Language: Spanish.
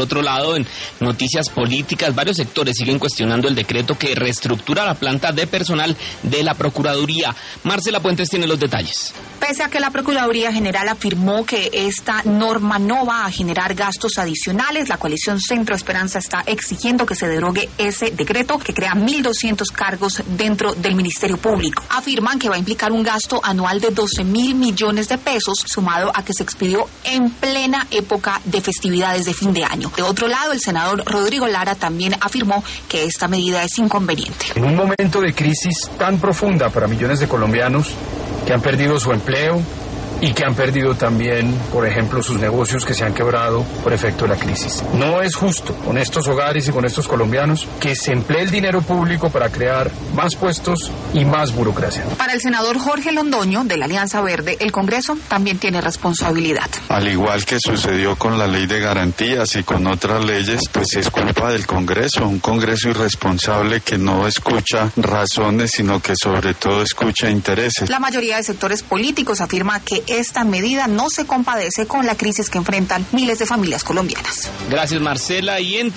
Por otro lado, en noticias políticas, varios sectores siguen cuestionando el decreto que reestructura la planta de personal de la Procuraduría. Marcela Puentes tiene los detalles. Pese a que la Procuraduría General afirmó que esta norma no va a generar gastos adicionales, la coalición Centro Esperanza está exigiendo que se derogue ese decreto que crea 1.200 cargos dentro del Ministerio Público. Afirman que va a implicar un gasto anual de 12.000 millones de pesos, sumado a que se expidió en plena época de festividades de fin de año. De otro lado, el senador Rodrigo Lara también afirmó que esta medida es inconveniente. En un momento de crisis tan profunda para millones de colombianos que han perdido su empleo y que han perdido también, por ejemplo, sus negocios que se han quebrado por efecto de la crisis. No es justo con estos hogares y con estos colombianos que se emplee el dinero público para crear más puestos y más burocracia. Para el senador Jorge Londoño, de la Alianza Verde, el Congreso también tiene responsabilidad. Al igual que sucedió con la ley de garantías y con otras leyes, pues es culpa del Congreso, un Congreso irresponsable que no escucha razones, sino que sobre todo escucha intereses. La mayoría de sectores políticos afirma que esta medida no se compadece con la crisis que enfrentan miles de familias colombianas. Gracias, Marcela. Y